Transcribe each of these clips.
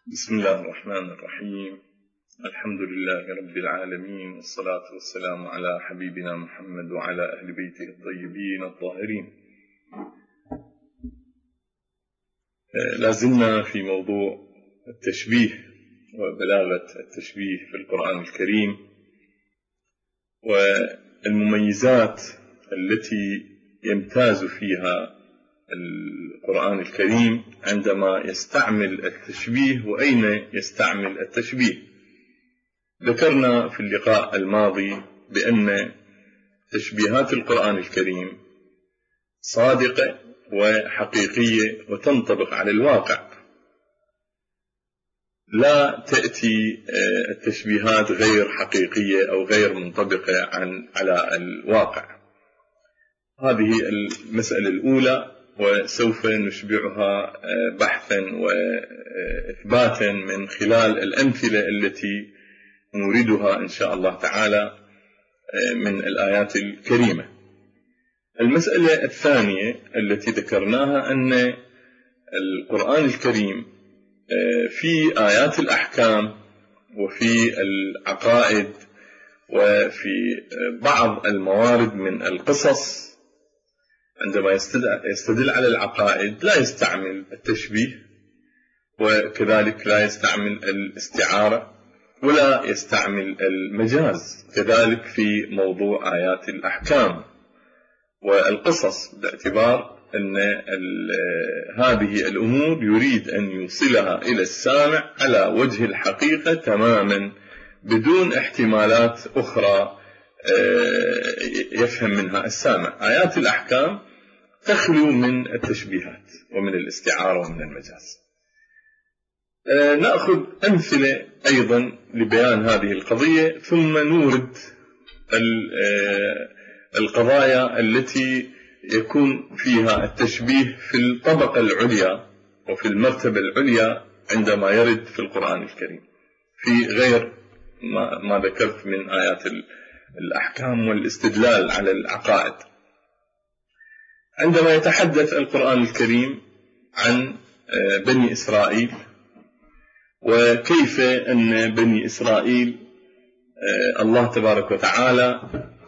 بسم الله الرحمن الرحيم. الحمد لله رب العالمين، والصلاة والسلام على حبيبنا محمد وعلى أهل بيته الطيبين الطاهرين. لازلنا في موضوع التشبيه وبلاغة التشبيه في القرآن الكريم والمميزات التي يمتاز فيها القرآن الكريم عندما يستعمل التشبيه وأين يستعمل التشبيه. ذكرنا في اللقاء الماضي بأن تشبيهات القرآن الكريم صادقة وحقيقية وتنطبق على الواقع، لا تأتي التشبيهات غير حقيقية أو غير منطبقة على الواقع. هذه المسألة الأولى، وسوف نشبعها بحثا وإثباتا من خلال الأمثلة التي نوردها إن شاء الله تعالى من الآيات الكريمة. المسألة الثانية التي ذكرناها أن القرآن الكريم في آيات الأحكام وفي العقائد وفي بعض الموارد من القصص عندما يستدل على العقائد لا يستعمل التشبيه، وكذلك لا يستعمل الاستعارة ولا يستعمل المجاز، كذلك في موضوع آيات الأحكام والقصص، باعتبار أن هذه الأمور يريد أن يوصلها إلى السامع على وجه الحقيقة تماما بدون احتمالات أخرى يفهم منها السامع. آيات الأحكام تخلو من التشبيهات ومن الاستعارة ومن المجاز. نأخذ أمثلة أيضا لبيان هذه القضية، ثم نورد القضايا التي يكون فيها التشبيه في الطبقة العليا وفي المرتبة العليا عندما يرد في القرآن الكريم، في غير ما ذكرت من آيات الأحكام والاستدلال على العقائد. عندما يتحدث القرآن الكريم عن بني إسرائيل وكيف أن بني إسرائيل الله تبارك وتعالى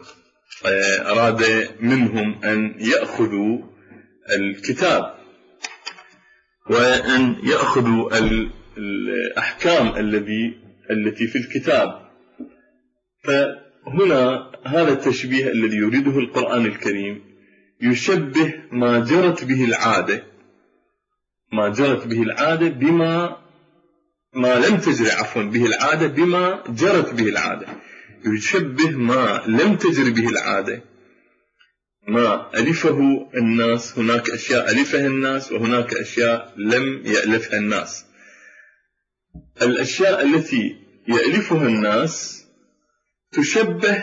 أراد منهم أن يأخذوا الكتاب وأن يأخذوا الأحكام التي في الكتاب، فهنا هذا التشبيه الذي يريده القرآن الكريم يشبه ما جرت به العادة بما لم تجر به العادة بما جرت به العادة. يشبه ما لم تجر به العادة، ما ألفه الناس، هناك أشياء ألفها الناس وهناك أشياء لم يألفها الناس. الأشياء التي يألفها الناس تشبه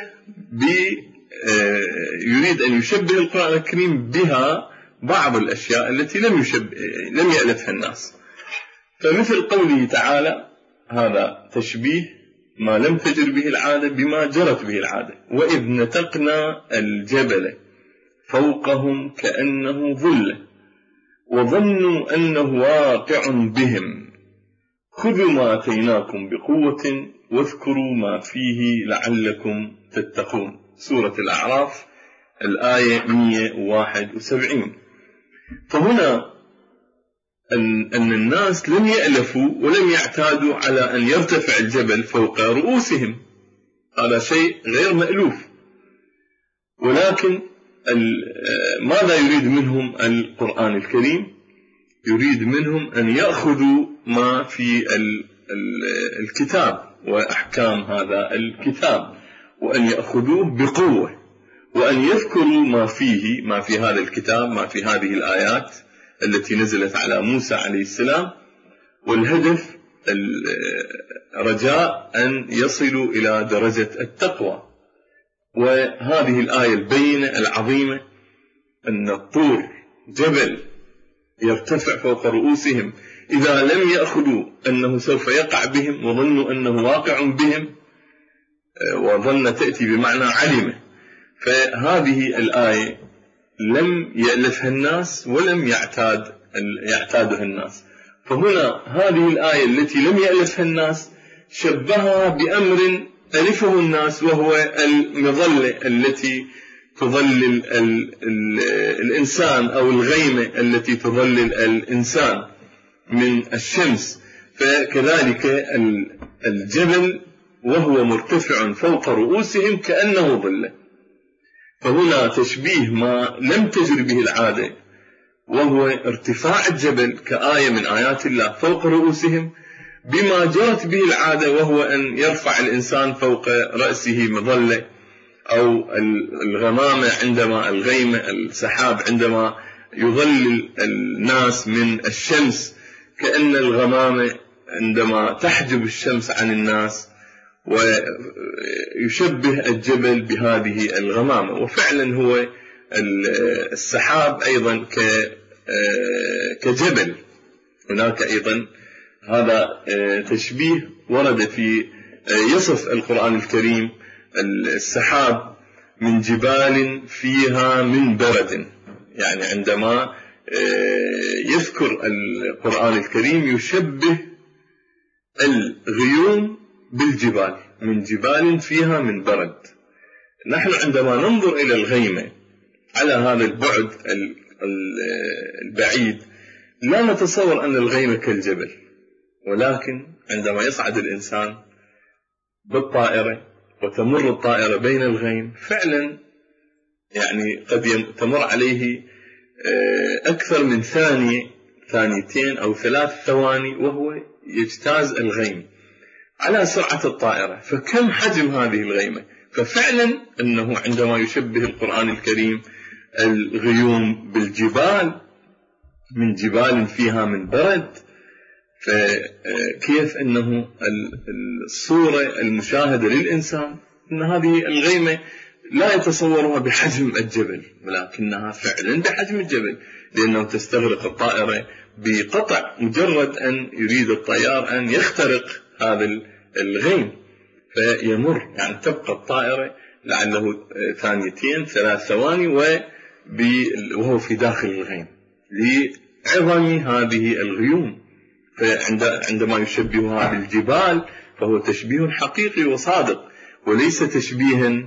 يريد أن يشبه القرآن الكريم بها بعض الأشياء التي لم يألفها الناس. فمثل قوله تعالى: هذا تشبيه ما لم تجر به العادة بما جرت به العادة، وإذ نتقنا الجبل فوقهم كأنه ظلة وظنوا أنه واقع بهم خذوا ما آتيناكم بقوة واذكروا ما فيه لعلكم تتقون. سورة الأعراف الآية 171. فهنا أن الناس لم يألفوا ولم يعتادوا على أن يرتفع الجبل فوق رؤوسهم، هذا شيء غير مألوف. ولكن ماذا يريد منهم القرآن الكريم؟ يريد منهم أن يأخذوا ما في الكتاب وأحكام هذا الكتاب، وأن يأخذوه بقوة، وأن يذكروا ما في هذا الكتاب، ما في هذه الآيات التي نزلت على موسى عليه السلام. والهدف رجاء أن يصلوا إلى درجة التقوى. وهذه الآية البينة العظيمة أن الطور جبل يرتفع فوق رؤوسهم، إذا لم يأخذوا أنه سوف يقع بهم وظنوا أنه واقع بهم، وظن تأتي بمعنى علم، فهذه الآية لم يألفها الناس ولم يعتادها الناس، فهنا هذه الآية التي لم يألفها الناس شبهها بأمر ألفه الناس، وهو المظلة التي تظلل الإنسان، أو الغيمة التي تظلل الإنسان من الشمس. فكذلك الجبل وهو مرتفع فوق رؤوسهم كأنه ظلة. فهنا تشبيه ما لم تجر به العادة، وهو ارتفاع الجبل كآية من آيات الله فوق رؤوسهم، بما جرت به العادة، وهو أن يرفع الإنسان فوق رأسه مظلة، أو الغمامة عندما الغيمة السحاب عندما يظلل الناس من الشمس، كأن الغمامة عندما تحجب الشمس عن الناس، ويشبه الجبل بهذه الغمامة. وفعلا هو السحاب أيضا كجبل. هناك أيضا هذا تشبيه ورد في يصف القرآن الكريم السحاب من جبال فيها من برد. يعني عندما يذكر القرآن الكريم يشبه الغيوم بالجبال، من جبال فيها من برد. نحن عندما ننظر إلى الغيمة على هذا البعد البعيد لا نتصور أن الغيمة كالجبل، ولكن عندما يصعد الإنسان بالطائرة وتمر الطائرة بين الغيم، فعلا يعني قد تمر عليه أكثر من ثانيتين أو 3 ثواني وهو يجتاز الغيم على سرعة الطائرة. فكم حجم هذه الغيمة؟ ففعلا أنه عندما يشبه القرآن الكريم الغيوم بالجبال، من جبال فيها من برد، فكيف أنه الصورة المشاهدة للإنسان أن هذه الغيمة لا يتصورها بحجم الجبل، ولكنها فعلا بحجم الجبل، لأنه تستغرق الطائرة بقطع، مجرد أن يريد الطيار أن يخترق هذا الغيم فيمر، يعني تبقى الطائرة لعله 2-3 ثواني وهو في داخل الغيم لعظم هذه الغيوم. فعندما يشبهها بالجبال فهو تشبيه حقيقي وصادق، وليس تشبيها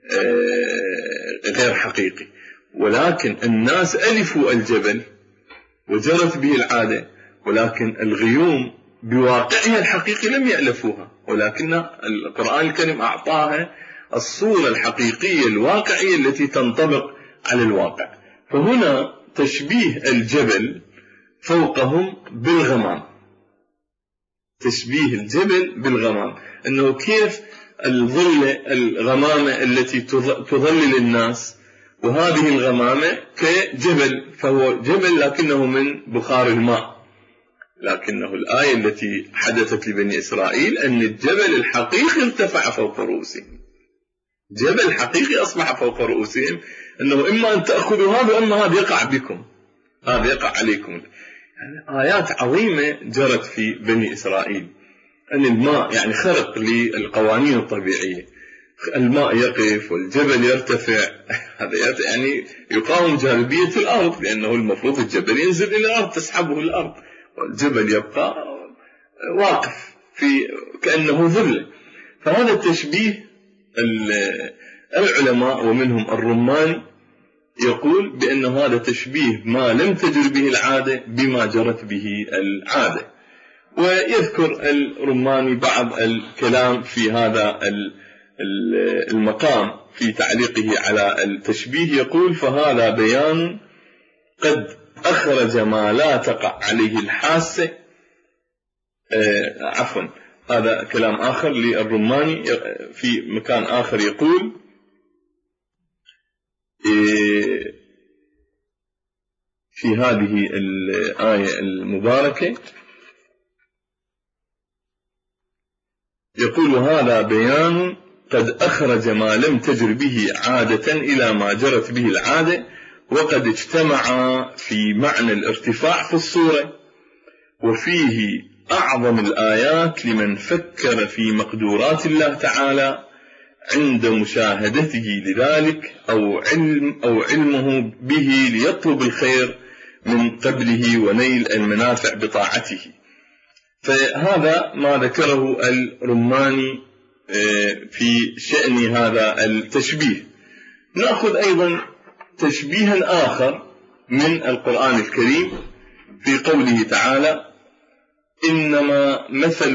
غير حقيقي. ولكن الناس ألفوا الجبل وجرت به العادة، ولكن الغيوم بواقعها الحقيقي لم يألفوها، ولكن القرآن الكريم أعطاها الصورة الحقيقية الواقعية التي تنطبق على الواقع. فهنا تشبيه الجبل فوقهم بالغمام، تشبيه الجبل بالغمام، أنه كيف الغمامة التي تظلل الناس، وهذه الغمامة كجبل، فهو جبل لكنه من بخار الماء. لكنه الآية التي حدثت لبني إسرائيل أن الجبل الحقيقي ارتفع فوق رؤوسهم، جبل حقيقي أصبح فوق رؤوسهم، أنه إما أن تأخذوا هذا وإما هذا يقع بكم، هذا يقع عليكم. يعني آيات عظيمة جرت في بني إسرائيل، أن الماء يعني خرق للقوانين الطبيعية، الماء يقف والجبل يرتفع، هذا يعني يقاوم جاذبية الأرض، لأنه المفروض الجبل ينزل إلى الأرض تسحبه الأرض، والجبل يبقى واقف في كأنه ظل. فهذا التشبيه العلماء ومنهم الرماني يقول بأن هذا تشبيه ما لم تجر به العادة بما جرت به العادة. ويذكر الرماني بعض الكلام في هذا المقام في تعليقه على التشبيه، يقول: فهذا بيان قد أخرج ما لا تقع عليه الحاسة. عفوا، هذا كلام آخر للرماني في مكان آخر يقول: في هذه الآية المباركة يقول: هذا بيان قد أخرج ما لم تجر به عادة إلى ما جرت به العادة، وقد اجتمع في معنى الارتفاع في الصورة، وفيه أعظم الآيات لمن فكر في مقدورات الله تعالى عند مشاهدته لذلك أو علمه به ليطلب الخير من قبله ونيل المنافع بطاعته. فهذا ما ذكره الرماني في شأن هذا التشبيه. نأخذ أيضا تشبيها آخر من القرآن الكريم في قوله تعالى: إنما مثل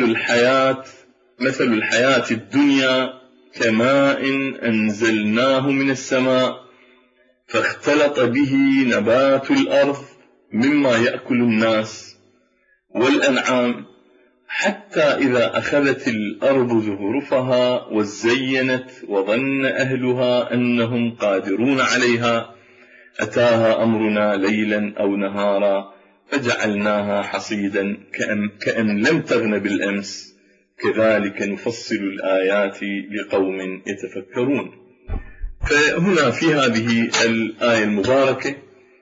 الحياة الدنيا كماء أنزلناه من السماء فاختلط به نبات الأرض مما يأكل الناس والأنعام حتى إذا أخذت الأرض زخرفها وزينت وظن أهلها أنهم قادرون عليها أتاها أمرنا ليلا أو نهارا فجعلناها حصيدا كأن لم تغن بالأمس كذلك نفصل الآيات لقوم يتفكرون. فهنا في هذه الآية المباركة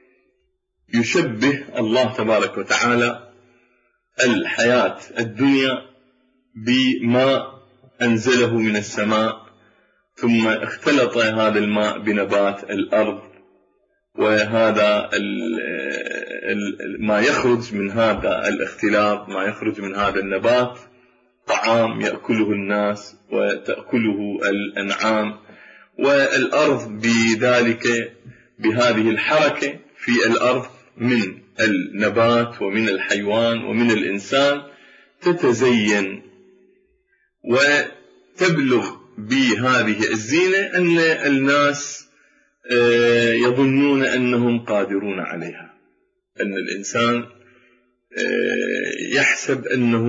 يشبه الله تبارك وتعالى الحياة الدنيا بماء أنزله من السماء ثم اختلط هذا الماء بنبات الأرض، وهذا ما يخرج من هذا الاختلاط، ما يخرج من هذا النبات طعام يأكله الناس وتأكله الأنعام، والأرض بذلك بهذه الحركة في الأرض من النبات ومن الحيوان ومن الإنسان تتزين وتبلغ بهذه الزينة أن الناس يظنون أنهم قادرون عليها، أن الإنسان يحسب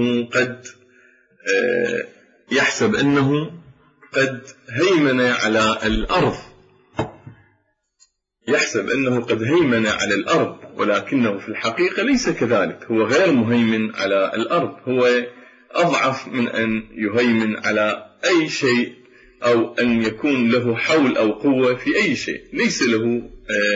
أنه قد هيمن على الأرض، يحسب أنه قد هيمن على الأرض، ولكنه في الحقيقة ليس كذلك، هو غير مهيمن على الأرض، هو أضعف من أن يهيمن على أي شيء أو أن يكون له حول أو قوة في أي شيء، ليس له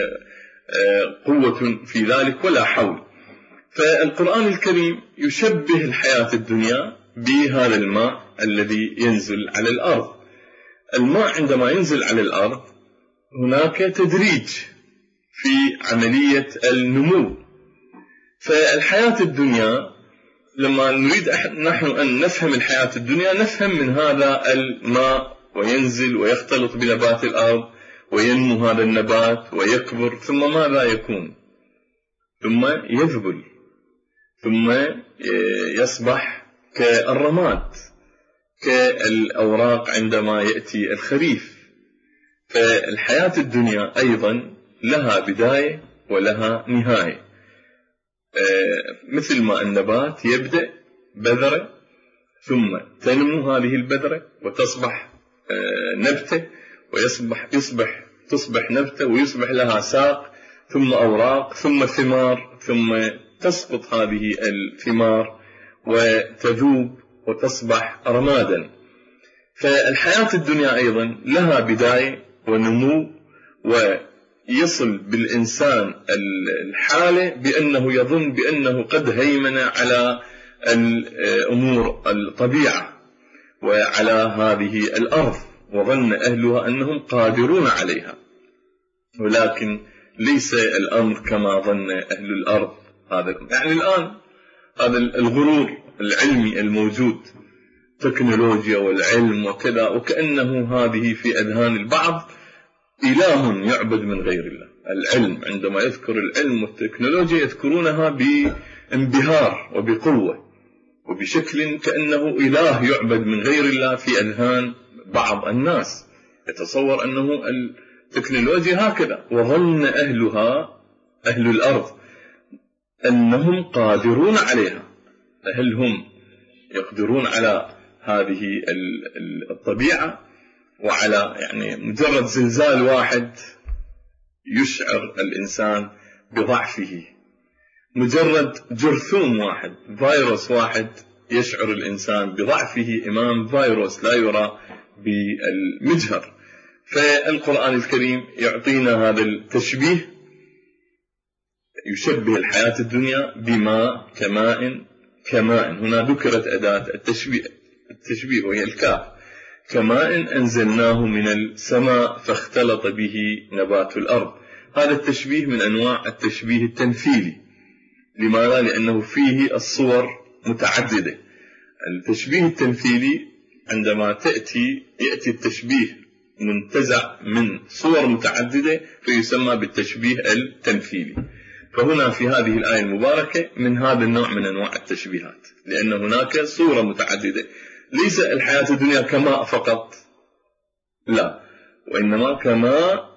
قوة في ذلك ولا حول. فالقرآن الكريم يشبه الحياة الدنيا بهذا الماء الذي ينزل على الأرض. الماء عندما ينزل على الأرض هناك تدريج في عملية النمو. فالحياة الدنيا لما نريد نحن أن نفهم الحياة الدنيا نفهم من هذا الماء وينزل ويختلط بنبات الأرض وينمو هذا النبات ويكبر، ثم ماذا يكون؟ ثم يذبل، ثم يصبح كالرماد، كالأوراق عندما يأتي الخريف. فالحياة الدنيا أيضا لها بداية ولها نهاية، مثل ما النبات يبدأ بذرة ثم تنمو هذه البذرة وتصبح نبتة، تصبح نبتة ويصبح لها ساق ثم أوراق ثم ثمار، ثم تسقط هذه الثمار وتذوب وتصبح رمادا. فالحياة الدنيا أيضا لها بداية ونمو، ويصل بالإنسان الحالة بأنه يظن بأنه قد هيمن على الأمور الطبيعة وعلى هذه الأرض، وظن أهلها أنهم قادرون عليها، ولكن ليس الأمر كما ظن أهل الأرض. يعني الآن هذا الغرور العلمي الموجود، تكنولوجيا والعلم وكذا، وكأنه هذه في أذهان البعض إله يعبد من غير الله. العلم عندما يذكر العلم والتكنولوجيا يذكرونها بانبهار وبقوة وبشكل كأنه إله يعبد من غير الله في أذهان بعض الناس، يتصور أنه التكنولوجيا هكذا، وظن أهلها أهل الأرض أنهم قادرون عليها. هل هم يقدرون على هذه الطبيعة وعلى يعني مجرد زلزال واحد يشعر الإنسان بضعفه، مجرد جرثوم واحد، فيروس واحد يشعر الإنسان بضعفه أمام فيروس لا يرى بالمجهر. فالقرآن الكريم يعطينا هذا التشبيه، يشبه الحياة الدنيا بماء كماء. هنا ذكرت أداة التشبيه وهي الكاف، كماء أنزلناه من السماء فاختلط به نبات الأرض. هذا التشبيه من أنواع التشبيه التمثيلي. لماذا؟ لأنه فيه الصور متعددة. التشبيه التمثيلي عندما يأتي التشبيه منتزع من صور متعددة فيسمى بالتشبيه التمثيلي. فهنا في هذه الآية المباركة من هذا النوع من أنواع التشبيهات، لأن هناك صورة متعددة. ليس الحياة الدنيا كماء فقط، لا، وإنما كماء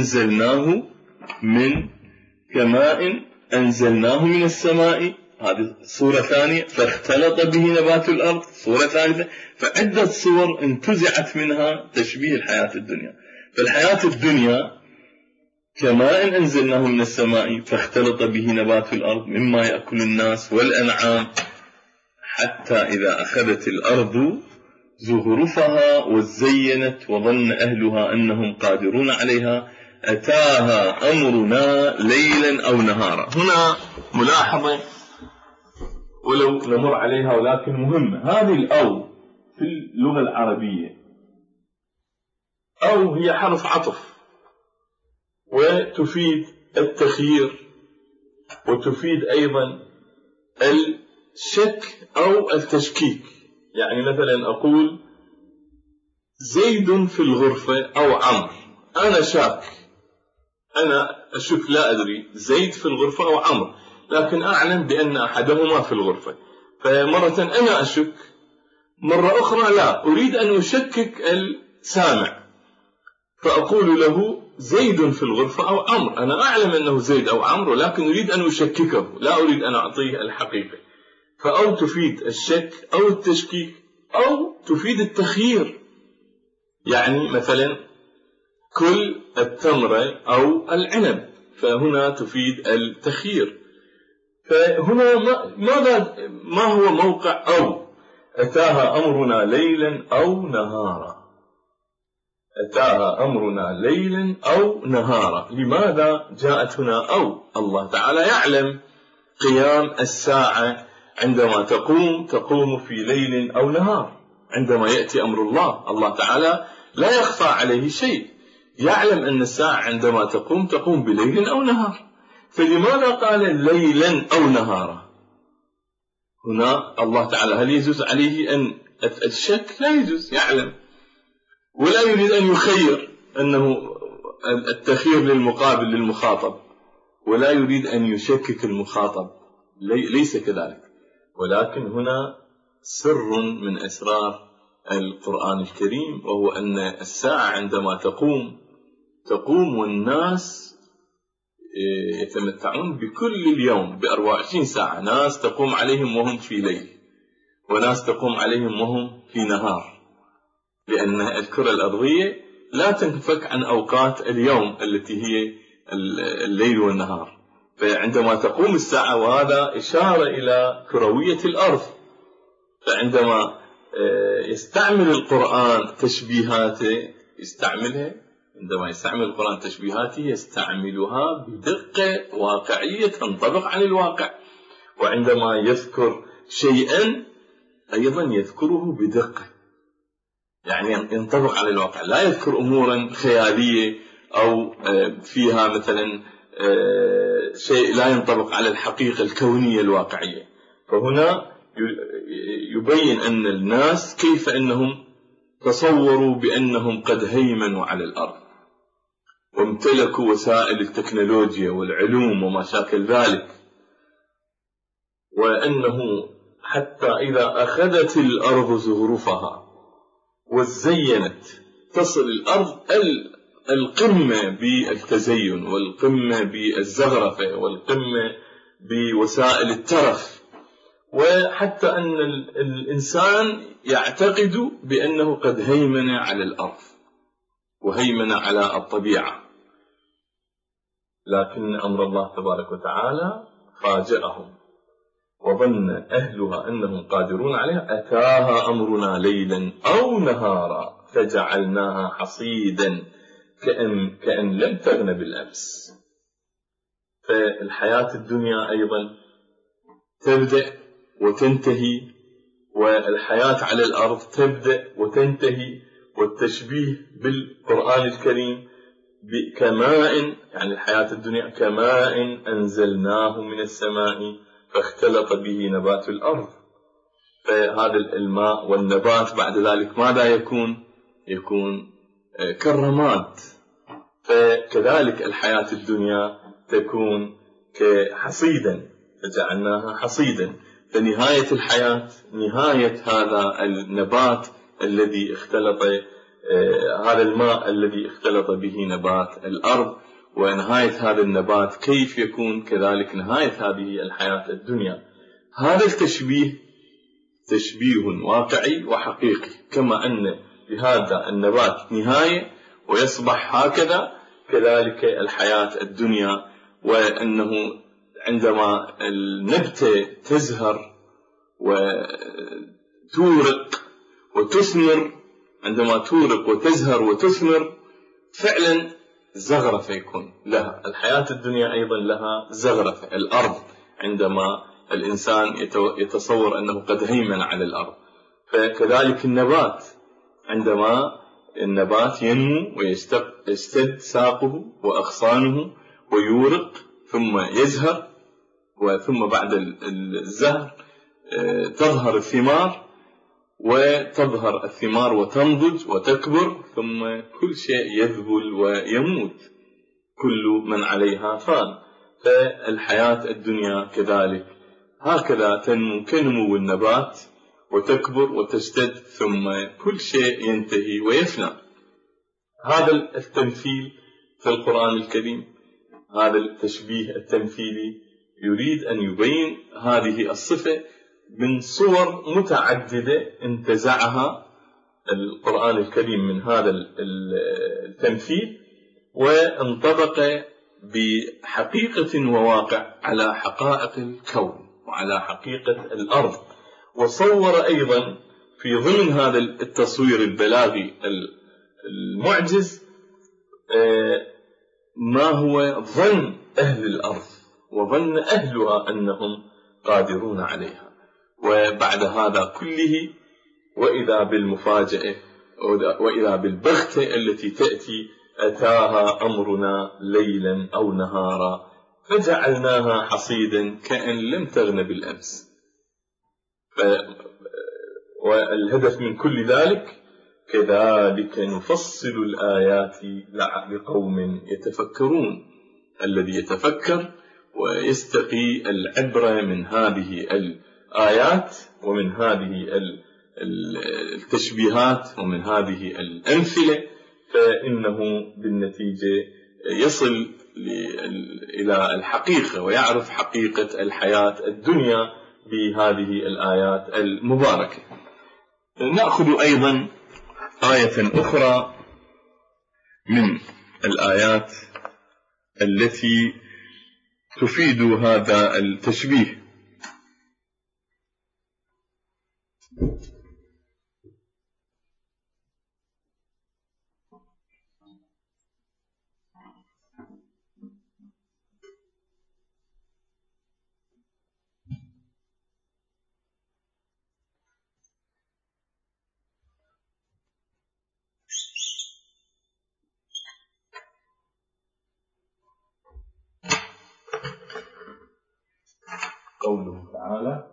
أنزلناه من السماء، هذه صورة ثانية. فاختلط به نبات الأرض، صورة ثالثة. فعدة صور انتزعت منها تشبيه الحياة الدنيا. فالحياة الدنيا كماء أنزلناه من السماء فاختلط به نبات الأرض مما يأكل الناس والأنعام حتى إذا أخذت الأرض زخرفها وزينت وظن أهلها أنهم قادرون عليها أتاها أمرنا ليلا أو نهارا. هنا ملاحظة ولو نمر عليها ولكن مهمة. هذه الأو في اللغة العربية أو هي حرف عطف، وتفيد التخيير، وتفيد أيضا الشك أو التشكيك. يعني مثلا أقول زيد في الغرفة أو عمرو، أنا شاك، أنا أشك، لا أدري زيد في الغرفة أو عمرو، لكن أعلم بأن أحدهما في الغرفة. فمرة أنا أشك، مرة أخرى لا، أريد أن أشكك السامع، فأقول له زيد في الغرفة أو عمرو. أنا أعلم أنه زيد أو عمرو، لكن أريد أن أشككه، لا أريد أن أعطيه الحقيقة. فأو تفيد الشك أو التشكيك، أو تفيد التخيير. يعني مثلا كل التمر أو العنب، فهنا تفيد التخيير. فهنا ما هو موقع أو؟ أتاها أمرنا ليلا أو نهارا، أتاها أمرنا ليلا أو نهارا. لماذا جاءت هنا أو؟ الله تعالى يعلم قيام الساعة عندما تقوم في ليل أو نهار. عندما يأتي أمر الله، الله تعالى لا يخفى عليه شيء، يعلم أن الساعة عندما تقوم بليل أو نهار. فلماذا قال ليلا أو نهارا؟ هنا الله تعالى هل يجوز عليه أن الشك؟ لا يجوز، يعلم، ولا يريد أن يخير، أنه التخيير للمقابل للمخاطب، ولا يريد أن يشكك المخاطب، ليس كذلك. ولكن هنا سر من أسرار القرآن الكريم، وهو أن الساعة عندما تقوم والناس يتمتعون بكل اليوم ب24 ساعة. ناس تقوم عليهم وهم في ليل، وناس تقوم عليهم وهم في نهار، لأن الكرة الأرضية لا تنفك عن أوقات اليوم التي هي الليل والنهار. فعندما تقوم الساعة، وهذا إشارة إلى كروية الأرض، فعندما يستعمل القرآن تشبيهاته، عندما يستعمل القرآن تشبيهاته يستعملها بدقة واقعية تنطبق عن الواقع. وعندما يذكر شيئا أيضا يذكره بدقة، يعني ينطبق على الواقع، لا يذكر أمورا خيالية أو فيها مثلا شيء لا ينطبق على الحقيقة الكونية الواقعية. فهنا يبين أن الناس كيف أنهم تصوروا بأنهم قد هيمنوا على الأرض وامتلكوا وسائل التكنولوجيا والعلوم وما شاكل ذلك، وأنه حتى إذا أخذت الأرض زخرفها وزينت، تصل الأرض القمة بالتزين، والقمة بالزخرفة، والقمة بوسائل الترف، وحتى أن الإنسان يعتقد بأنه قد هيمن على الأرض وهيمن على الطبيعة. لكن أمر الله تبارك وتعالى فاجأهم، وظن أهلها أنهم قادرون عليها أتاها أمرنا ليلا أو نهارا فجعلناها حصيدا كأن لم تغن بالأمس. فالحياة الدنيا أيضا تبدأ وتنتهي، والحياة على الأرض تبدأ وتنتهي. والتشبيه بالقرآن الكريم كماء، يعني الحياة الدنيا كماء أنزلناه من السماء فاختلط به نبات الأرض. فهذا الماء والنبات بعد ذلك ماذا يكون كالرماد. فكذلك الحياة الدنيا تكون كحصيدا، فجعلناها حصيدا. فنهاية الحياة نهاية هذا النبات الذي اختلط، هذا الماء الذي اختلط به نبات الأرض، ونهاية هذا النبات كيف يكون كذلك نهاية هذه الحياة الدنيا. هذا التشبيه تشبيه واقعي وحقيقي، كما أن لهذا النبات نهاية ويصبح هكذا، كذلك الحياة الدنيا، وأنه عندما النبتة تزهر وتورق وتثمر، عندما تورق وتزهر وتثمر فعلا زغرفة يكون لها. الحياة الدنيا أيضا لها زغرفة. الأرض عندما الإنسان يتصور أنه قد هيمن على الأرض، فكذلك النبات عندما النبات ينمو ويشتد ساقه وأغصانه ويورق ثم يزهر، وثم بعد الزهر تظهر الثمار، وتظهر الثمار وتنضج وتكبر، ثم كل شيء يذبل ويموت، كل من عليها فان. فالحياة الدنيا كذلك هكذا تنمو كنمو النبات وتكبر وتشتد، ثم كل شيء ينتهي ويفنى. هذا التمثيل في القرآن الكريم، هذا التشبيه التمثيلي يريد أن يبين هذه الصفة من صور متعددة انتزعها القرآن الكريم من هذا التمثيل، وانطبق بحقيقة وواقع على حقائق الكون وعلى حقيقة الأرض. وصور أيضا في ضمن هذا التصوير البلاغي المعجز ما هو ظن أهل الأرض وظن أهلها أنهم قادرون عليها. وبعد هذا كله وإذا بالمفاجأة وإذا بالبغتة التي تأتي، أتاها أمرنا ليلا أو نهارا فجعلناها حصيدا كأن لم تغن بالأمس. والهدف من كل ذلك كذلك نفصل الآيات لقوم يتفكرون. الذي يتفكر ويستقي العبرة من هذه الآيات ومن هذه التشبيهات ومن هذه الأمثلة، فإنه بالنتيجة يصل إلى الحقيقة ويعرف حقيقة الحياة الدنيا بهذه الآيات المباركة. نأخذ أيضا آية أخرى من الآيات التي تفيد هذا التشبيه. قوله تعالى: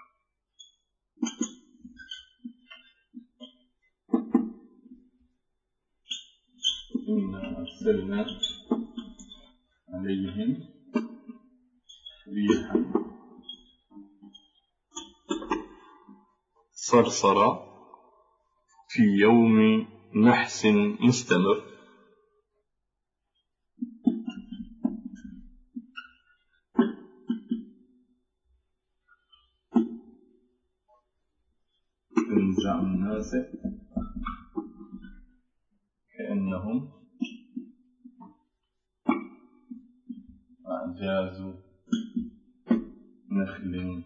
إنا أرسلنا عليهم ريحا صرصرا في يوم نحس مستمر تنزع الناس كأنهم أعجاز نخل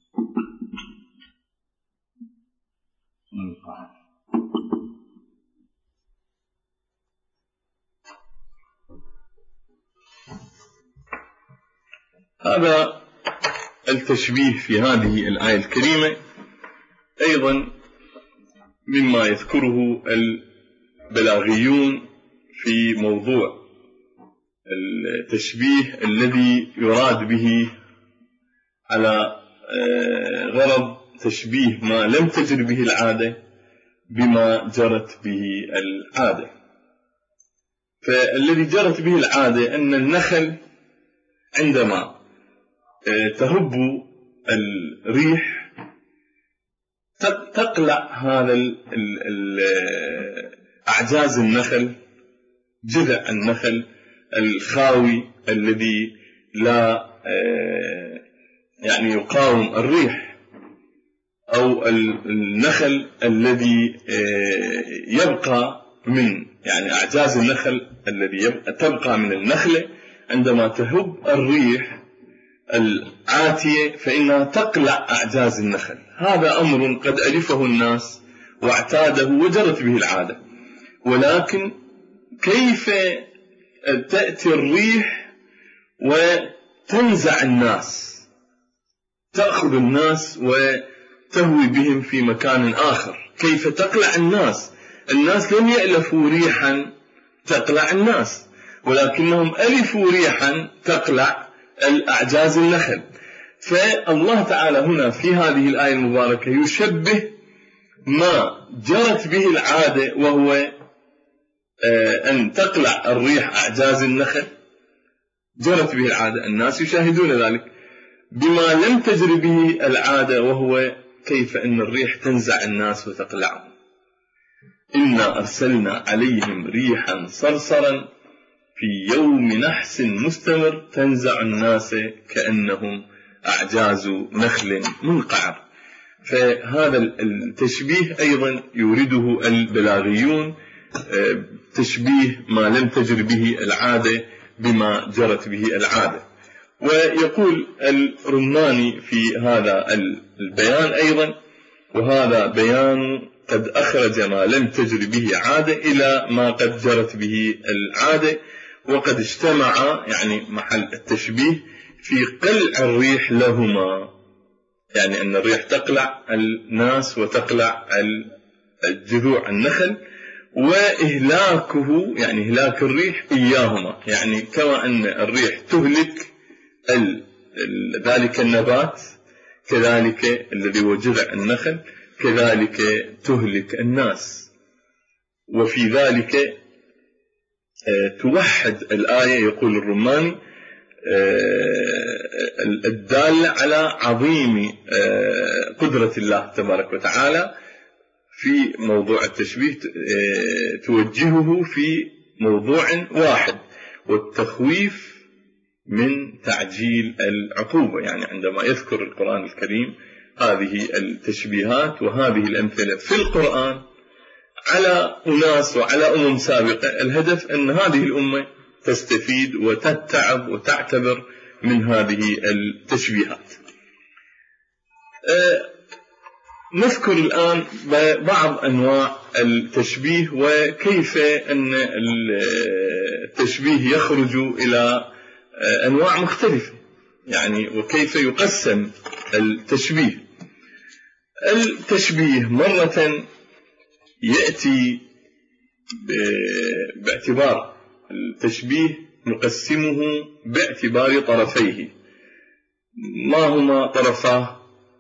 منقعر. هذا التشبيه في هذه الآية الكريمة أيضا مما يذكره البلاغيون في موضوع التشبيه الذي يراد به على غرض تشبيه ما لم تجر به العادة بما جرت به العادة. فالذي جرت به العادة أن النخل عندما تهب الريح تقلع هذا أعجاز النخل، جذع النخل الخاوي الذي لا يعني يقاوم الريح، أو النخل الذي يبقى من يعني أعجاز النخل الذي تبقى من النخلة عندما تهب الريح العاتية فإنها تقلع أعجاز النخل. هذا أمر قد ألفه الناس واعتاده وجرت به العادة، ولكن كيف تأتي الريح وتنزع الناس، تأخذ الناس وتهوي بهم في مكان آخر؟ كيف تقلع الناس؟ الناس لم يألفوا ريحا تقلع الناس، ولكنهم ألفوا ريحا تقلع الأعجاز النخل. فالله تعالى هنا في هذه الآية المباركة يشبه ما جرت به العادة، وهو أن تقلع الريح أعجاز النخل، جرت به العادة، الناس يشاهدون ذلك، بما لم تجر به العادة، وهو كيف أن الريح تنزع الناس وتقلعهم. إنا أرسلنا عليهم ريحا صرصرا في يوم نحس مستمر تنزع الناس كأنهم أعجاز نخل منقعر. فهذا التشبيه أيضا يورده البلاغيون، تشبيه ما لم تجر به العادة بما جرت به العادة. ويقول الرماني في هذا البيان أيضا: وهذا بيان قد أخرج ما لم تجر به عادة إلى ما قد جرت به العادة، وقد اجتمع يعني محل التشبيه في قلع الريح لهما، يعني أن الريح تقلع الناس وتقلع الجذوع النخل، وإهلاكه يعني إهلاك الريح إياهما، يعني كما أن الريح تهلك ذلك النبات كذلك الذي هو جذع النخل كذلك تهلك الناس. وفي ذلك توحد الآية، يقول الرماني، الدالة على عظيم قدرة الله تبارك وتعالى في موضوع التشبيه، توجهه في موضوع واحد، والتخويف من تعجيل العقوبة. يعني عندما يذكر القرآن الكريم هذه التشبيهات وهذه الأمثلة في القرآن على أناس وعلى سابقة، الهدف أن هذه الأمة تستفيد وتتعب وتعتبر من هذه التشبيهات. نذكر الآن بعض أنواع التشبيه، وكيف أن التشبيه يخرج إلى أنواع مختلفة، يعني وكيف يقسم التشبيه. التشبيه مرة يأتي باعتبار التشبيه نقسمه باعتبار طرفيه. ما هما طرفاه؟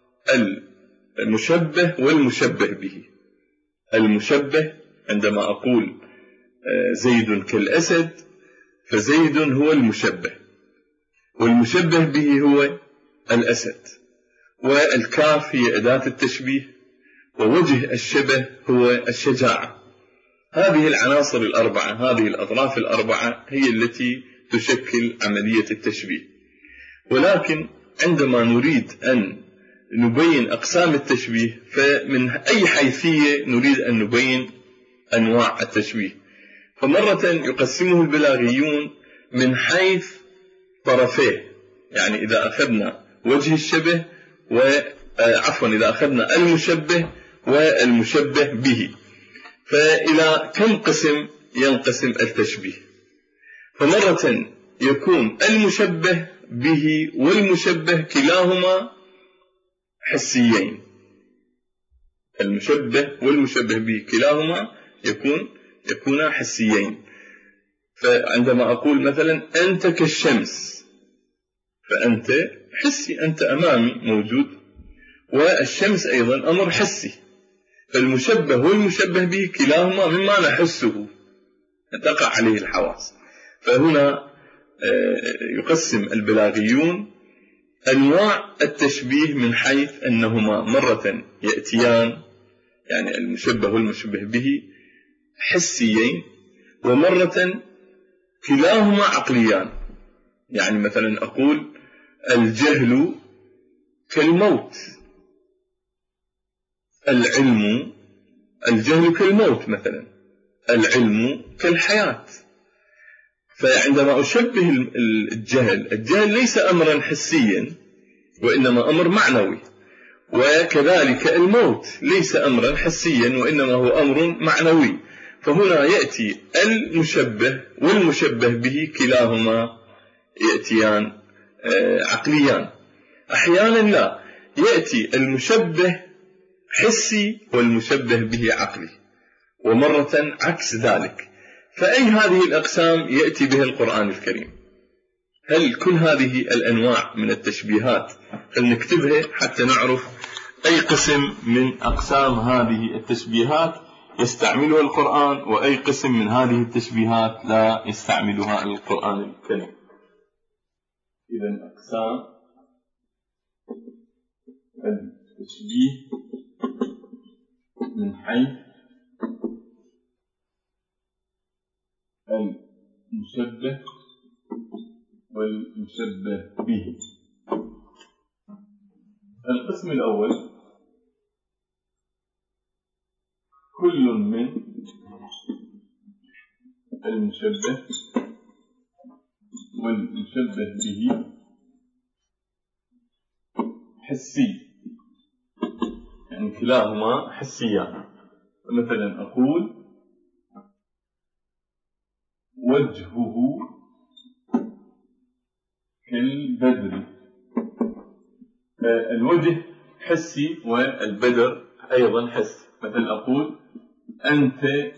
المشبه والمشبه به. المشبه عندما أقول زيد كالأسد فزيد هو المشبه، والمشبه به هو الأسد، والكاف هي أداة التشبيه، ووجه الشبه هو الشجاعة. هذه العناصر الأربعة، هذه الأطراف الأربعة هي التي تشكل عملية التشبيه. ولكن عندما نريد أن نبين أقسام التشبيه، فمن أي حيثية نريد أن نبين أنواع التشبيه؟ فمرة يقسمه البلاغيون من حيث طرفيه، يعني إذا أخذنا وجه الشبه إذا أخذنا المشبه والمشبه به، فإلى كم قسم ينقسم التشبيه؟ فمرة يكون المشبه به والمشبه كلاهما حسيين. المشبه والمشبه به كلاهما يكون حسيين. فعندما أقول مثلا أنت كالشمس، فأنت حسي، أنت أمامي موجود، والشمس أيضا أمر حسي، فالمشبه والمشبه به كلاهما مما نحسه تقع عليه الحواس. فهنا يقسم البلاغيون أنواع التشبيه من حيث أنهما مرة يأتيان، يعني المشبه والمشبه به حسيين، ومرة كلاهما عقليان. يعني مثلا أقول الجهل كالموت، الجهل كالموت مثلا، العلم كالحياة. فعندما أشبه الجهل ليس أمرا حسيا وإنما أمر معنوي، وكذلك الموت ليس أمرا حسيا وإنما هو أمر معنوي. فهنا يأتي المشبه والمشبه به كلاهما يأتيان عقليان. أحيانا لا، يأتي المشبه حسي والمشبه به عقلي، ومرة عكس ذلك. فأي هذه الأقسام يأتي بها القرآن الكريم؟ هل كل هذه الأنواع من التشبيهات فلنكتبها حتى نعرف أي قسم من أقسام هذه التشبيهات يستعملها القرآن، وأي قسم من هذه التشبيهات لا يستعملها القرآن الكريم. إذن أقسام التشبيه من حيث المشبه والمشبه به. القسم الأول كل من المشبه والمشبه به حسي، يعني كلاهما حسيان. مثلا أقول وجهه كالبدر، الوجه حسي والبدر أيضا حسي. مثلا أقول أنت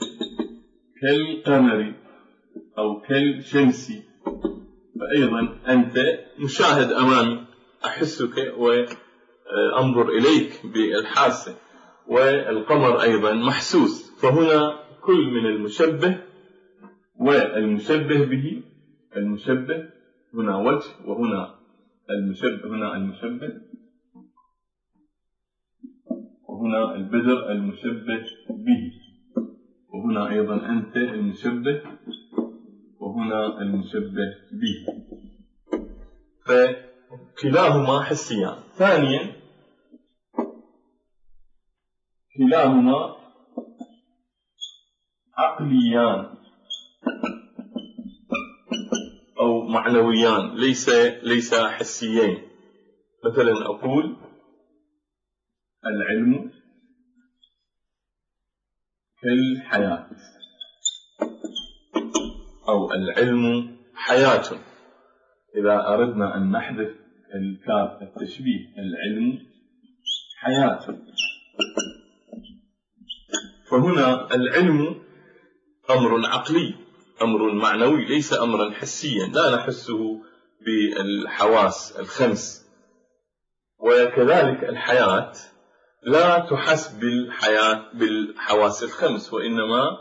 كالقمر أو كالشمس، فأيضا أنت مشاهد أمامي، أحسك وأنظر إليك بالحاسة، والقمر أيضا محسوس. فهنا كل من المشبه والمشبه به، المشبه هنا وجه وهنا المشبه، هنا المشبه وهنا البدر المشبه به، وهنا أيضا أنت المشبه وهنا المشبه به. فكلاهما حسيان. ثانيا كلاهما عقليان أو معنويان، ليس حسيين. مثلا أقول العلم كالحياة، أو العلم حياة. إذا أردنا أن نحذف الكاف التشبيه، العلم حياة. فهنا العلم أمر عقلي، أمر معنوي، ليس أمرا حسيا لا نحسه بالحواس الخمس. وكذلك الحياة لا تحس بالحواس الخمس، وإنما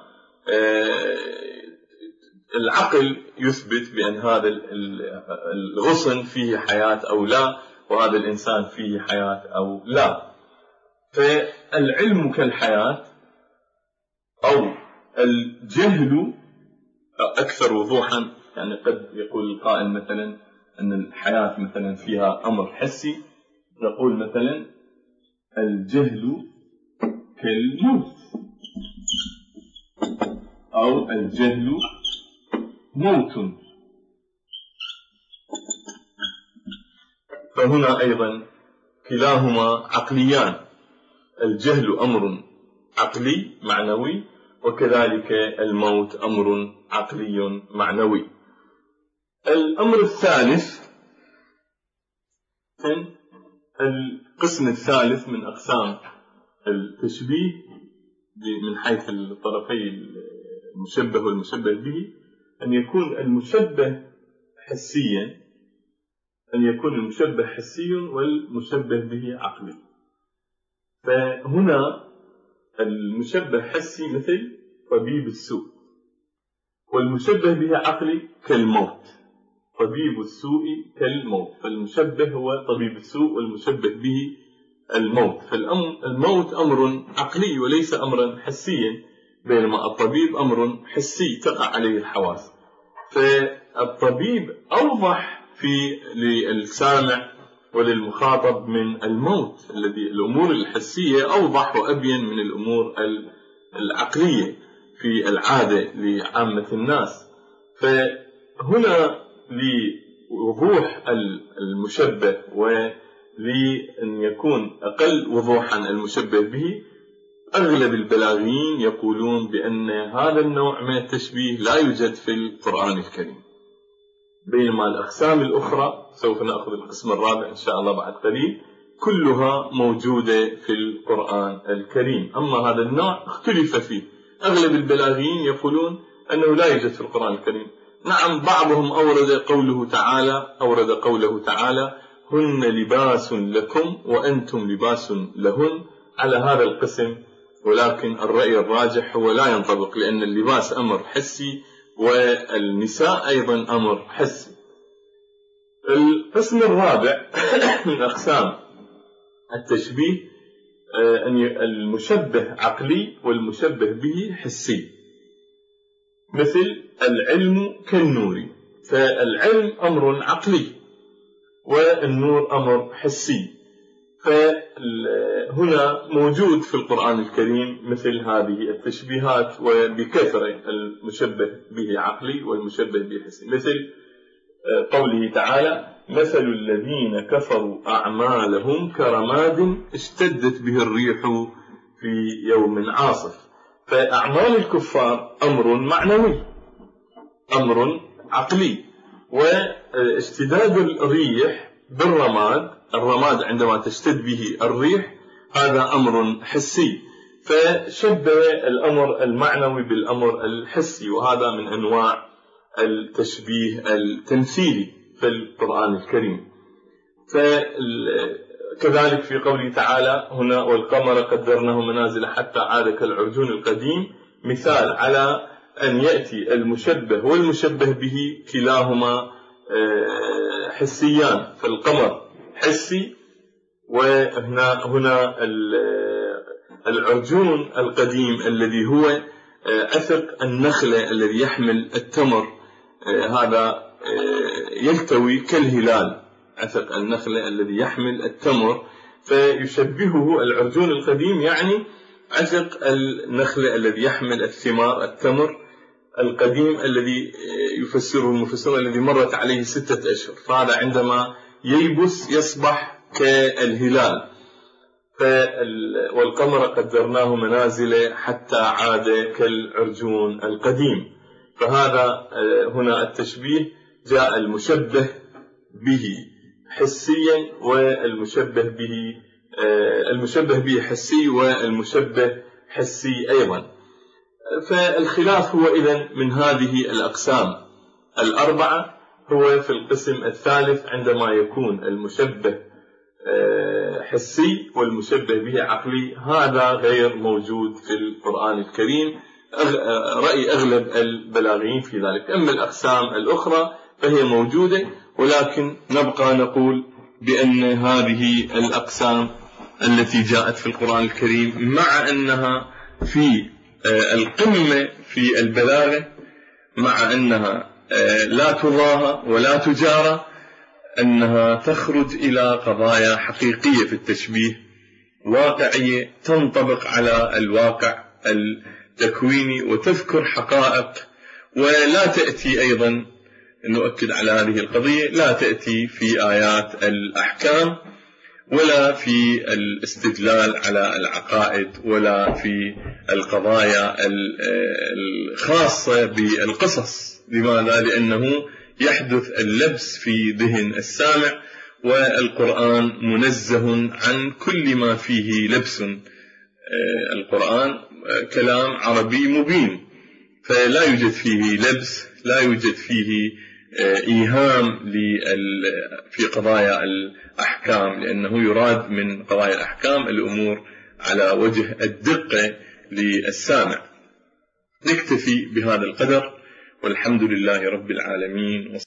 العقل يثبت بأن هذا الغصن فيه حياة أو لا، وهذا الإنسان فيه حياة أو لا. فالعلم كالحياة، أو الجهل أكثر وضوحا. يعني قد يقول القائل مثلا أن الحياة مثلا فيها أمر حسي، نقول مثلا الجهل كالموت، أو الجهل موت. فهنا أيضا كلاهما عقليان، الجهل أمر عقلي معنوي، وكذلك الموت أمر عقلي معنوي. الأمر الثالث، القسم الثالث من أقسام التشبيه من حيث الطرفي المشبه والمشبه به، أن يكون المشبه حسيا، والمشبه به عقلي. فهنا المشبه حسي مثل طبيب السوء، والمشبه به عقلي كالموت. طبيب السوء كالموت، فالمشبه هو طبيب السوء والمشبه به الموت. فالموت أمر عقلي وليس أمرا حسيا، بينما الطبيب أمر حسي تقع عليه الحواس. فالطبيب أوضح للسامع وللمخاطب من الموت، الذي الأمور الحسية أوضح وأبين من الأمور العقلية في العادة لعامة الناس. فهنا لوضوح المشبه ولأن يكون أقل وضوحا المشبه به، أغلب البلاغيين يقولون بأن هذا النوع من التشبيه لا يوجد في القرآن الكريم، بينما الأقسام الأخرى سوف نأخذ القسم الرابع إن شاء الله بعد قليل كلها موجودة في القرآن الكريم. أما هذا النوع اختلف فيه، أغلب البلاغيين يقولون أنه لا يوجد في القرآن الكريم. نعم، بعضهم أورد قوله تعالى هن لباس لكم وأنتم لباس لهن على هذا القسم، ولكن الرأي الراجح هو لا ينطبق، لأن اللباس أمر حسي والنساء أيضا أمر حسي. القسم الرابع من أقسام التشبيه أن المشبه عقلي والمشبه به حسي، مثل العلم كالنور، فالعلم أمر عقلي والنور أمر حسي. فهنا موجود في القرآن الكريم مثل هذه التشبيهات وبكثرة، المشبه به عقلي والمشبه به حسي، مثل قوله تعالى مثل الذين كفروا أعمالهم كرماد اشتدت به الريح في يوم عاصف. فأعمال الكفار أمر معنوي، أمر عقلي، واشتداد الريح بالرماد، الرماد عندما تشتد به الريح هذا أمر حسي، فشبه الأمر المعنوي بالأمر الحسي، وهذا من أنواع التشبيه التمثيلي في القرآن الكريم. فكذلك في قوله تعالى هنا والقمر قدرناه منازل حتى عاد كالعرجون القديم، مثال على أن يأتي المشبه والمشبه به كلاهما حسيان، فالقمر حسي، وهنا العرجون القديم الذي هو أثق النخلة الذي يحمل التمر، هذا يلتوي كالهلال، أثق النخلة الذي يحمل التمر، فيشبهه العرجون القديم يعني أثق النخلة الذي يحمل الثمار التمر القديم الذي يفسره المفسر الذي مرت عليه 6 أشهر، فهذا عندما ييبس يصبح كالهلال. والقمر قدرناه منازل حتى عاد كالعرجون القديم. فهذا هنا التشبيه جاء المشبه به حسيا والمشبه به حسي والمشبه حسي أيضا. فالخلاف هو إذن من هذه الأقسام الأربعة هو في القسم الثالث، عندما يكون المشبه حسي والمشبه به عقلي، هذا غير موجود في القرآن الكريم، رأي أغلب البلاغيين في ذلك. أما الأقسام الأخرى فهي موجودة، ولكن نبقى نقول بأن هذه الأقسام التي جاءت في القرآن الكريم مع أنها في القمة في البلاغة، مع أنها لا تضاهى ولا تجارى، أنها تخرج إلى قضايا حقيقية في التشبيه، واقعية تنطبق على الواقع التكويني وتذكر حقائق، ولا تأتي أيضا، نؤكد على هذه القضية، لا تأتي في آيات الأحكام ولا في الاستدلال على العقائد ولا في القضايا الخاصة بالقصص. لماذا؟ لأنه يحدث اللبس في ذهن السامع، والقرآن منزه عن كل ما فيه لبس. القرآن كلام عربي مبين، فلا يوجد فيه لبس لا يوجد فيه إيهام في قضايا الأحكام، لأنه يراد من قضايا الأحكام الأمور على وجه الدقة للسامع. نكتفي بهذا القدر، والحمد لله رب العالمين.